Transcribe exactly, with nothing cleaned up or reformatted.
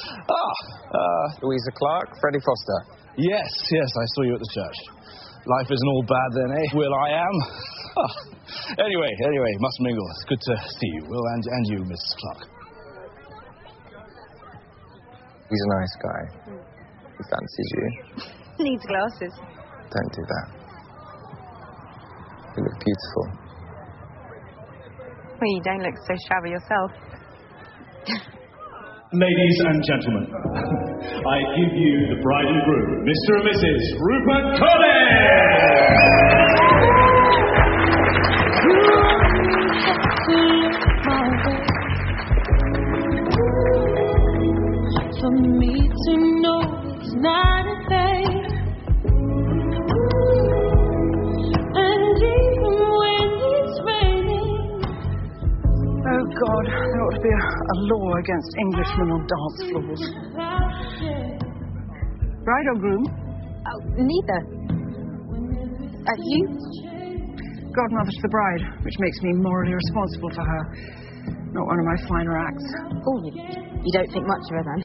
Ah, uh... Louisa Clark, Freddie Foster. Yes, yes, I saw you at the church. Life isn't all bad then, eh? Will, I am. Ah. Anyway, anyway, must mingle. It's good to see you, Will, and, and you, Missus Clark. He's a nice guy. He fancies you. Needs glasses. Don't do that. You look beautiful. Well, you don't look so shabby yourself. Ladies and gentlemen, I give you the bride and groom, Mister and Missus Rupert For me to know it's not a thing, and even when it's raining. Oh God, there ought to be a, a law against Englishmen on dance floors. Bride or groom? Oh, neither. Uh, you? Godmother to the bride, which makes me morally responsible for her. Not one of my finer acts. Oh, you, you don't think much of her then?